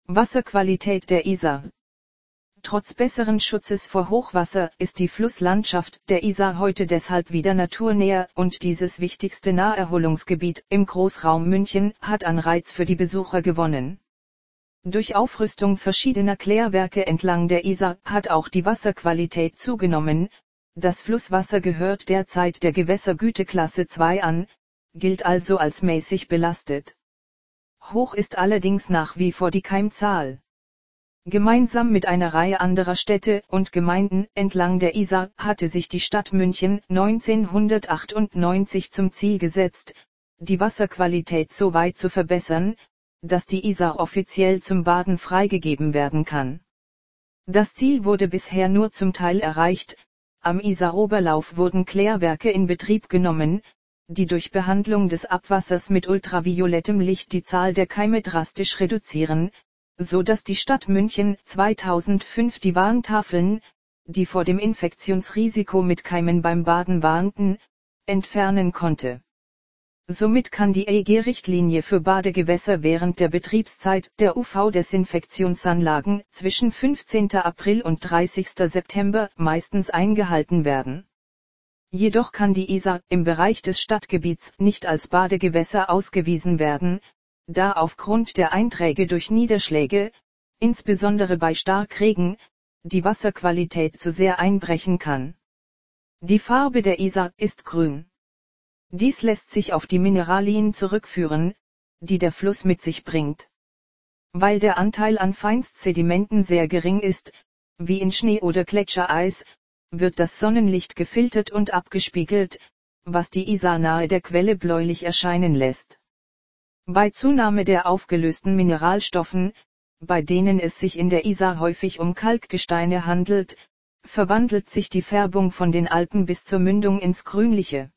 Wasserqualität der Isar. Trotz besseren Schutzes vor Hochwasser ist die Flusslandschaft der Isar heute deshalb wieder naturnäher und dieses wichtigste Naherholungsgebiet im Großraum München hat an Reiz für die Besucher gewonnen. Durch Aufrüstung verschiedener Klärwerke entlang der Isar hat auch die Wasserqualität zugenommen. Das Flusswasser gehört derzeit der Gewässergüteklasse 2 an, gilt also als mäßig belastet. Hoch ist allerdings nach wie vor die Keimzahl. Gemeinsam mit einer Reihe anderer Städte und Gemeinden entlang der Isar hatte sich die Stadt München 1998 zum Ziel gesetzt, die Wasserqualität so weit zu verbessern, dass die Isar offiziell zum Baden freigegeben werden kann. Das Ziel wurde bisher nur zum Teil erreicht. Am Isaroberlauf wurden Klärwerke in Betrieb genommen, die durch Behandlung des Abwassers mit ultraviolettem Licht die Zahl der Keime drastisch reduzieren, so dass die Stadt München 2005 die Warntafeln, die vor dem Infektionsrisiko mit Keimen beim Baden warnten, entfernen konnte. Somit kann die EG-Richtlinie für Badegewässer während der Betriebszeit der UV-Desinfektionsanlagen zwischen 15. April und 30. September meistens eingehalten werden. Jedoch kann die Isar im Bereich des Stadtgebiets nicht als Badegewässer ausgewiesen werden, da aufgrund der Einträge durch Niederschläge, insbesondere bei Starkregen, die Wasserqualität zu sehr einbrechen kann. Die Farbe der Isar ist grün. Dies lässt sich auf die Mineralien zurückführen, die der Fluss mit sich bringt. Weil der Anteil an Feinstsedimenten sehr gering ist, wie in Schnee oder Gletschereis, wird das Sonnenlicht gefiltert und abgespiegelt, was die Isar nahe der Quelle bläulich erscheinen lässt. Bei Zunahme der aufgelösten Mineralstoffen, bei denen es sich in der Isar häufig um Kalkgesteine handelt, verwandelt sich die Färbung von den Alpen bis zur Mündung ins Grünliche.